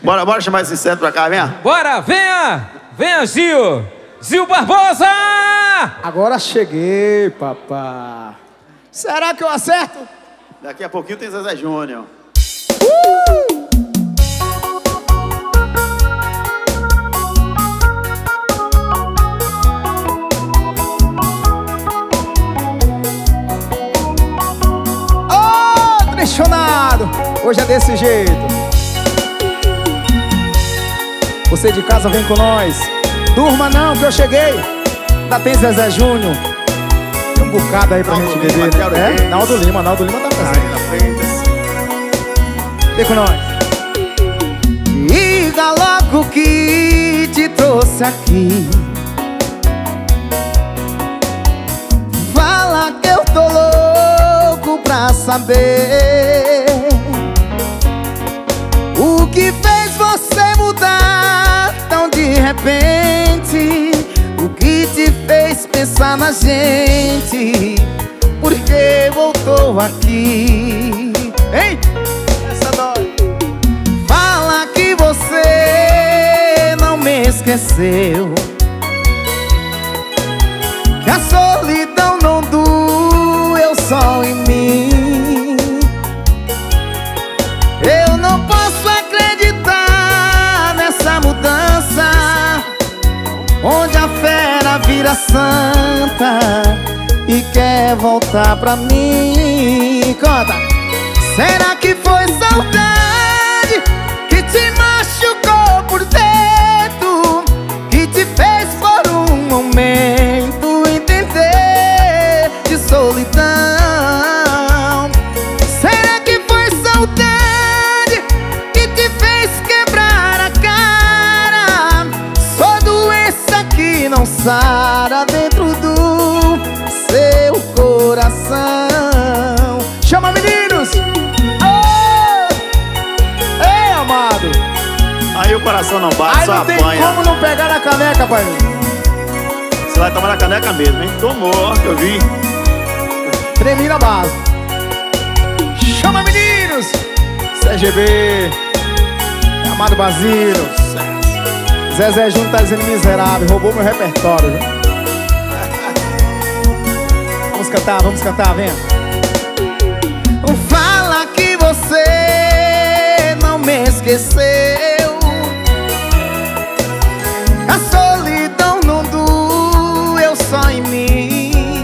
Bora chamar esse inseto pra cá, venha. Bora, venha! Venha, Gil! Gil Barbosa! Agora cheguei, papá. Será que eu acerto? Daqui a pouquinho tem Zezé Júnior. Ô, trechonado! Hoje é desse jeito. Você de casa vem com nós. Durma não, que eu cheguei. Ainda tem Zezé Júnior. Tem um bocado aí pra gente beber, né? Naldo Lima tá presente. Na frente. Vem com nós. Diga logo que te trouxe aqui. Fala que eu tô louco pra saber o que fez você mudar tão de repente. O que te fez pensar na gente? Por que voltou aqui? Hein? Essa dói. Fala que você não me esqueceu, que a solidão não doeu só em mim. Eu não posso acreditar nessa mudança, onde a fera vira santa e quer voltar pra mim. Conta! Será que foi saudade que te machucou por dentro, que te fez por um momento entender de solidão? Será que foi saudade que te fez quebrar a cara? Só doença que não sara dentro do seu coração. Chama, meninos! Ei, amado! Aí o coração não bate, Aí só não tem apanha. como não pegar na caneca, pai. Você vai tomar na caneca mesmo, hein? Tomou, ó, que eu vi. Tremi na base. Chama, meninos! CGB, Amado Basílio, Zezé Júnior tá dizendo miserável, roubou meu repertório, viu? Vamos cantar, venha. Fala que você não me esqueceu, a solidão não doeu só em mim.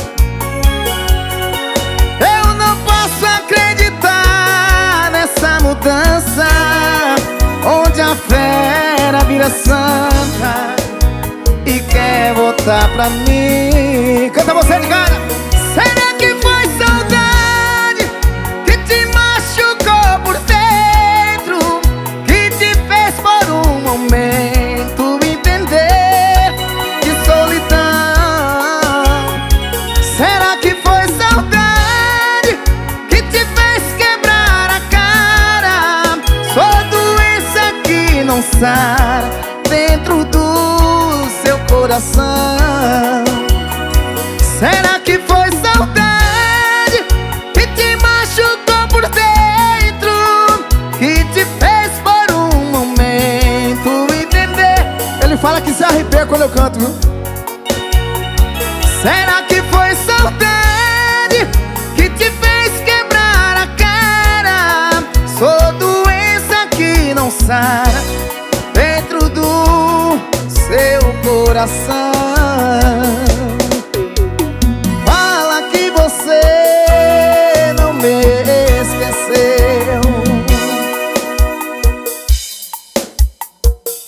Eu não posso acreditar nessa mudança, onde a fera vira santa e quer voltar pra mim. Canta você de cara. Será que foi saudade que te machucou por dentro, que te fez por um momento entender de solidão? Será que foi saudade que te fez quebrar a cara? Só doença que não sara dentro do seu coração. Será que foi saudade que te machucou por dentro, que te fez por um momento entender? Ele fala que se arrepia quando eu canto, viu? Será que foi saudade que te fez quebrar a cara? Sou doença que não sara dentro do seu coração.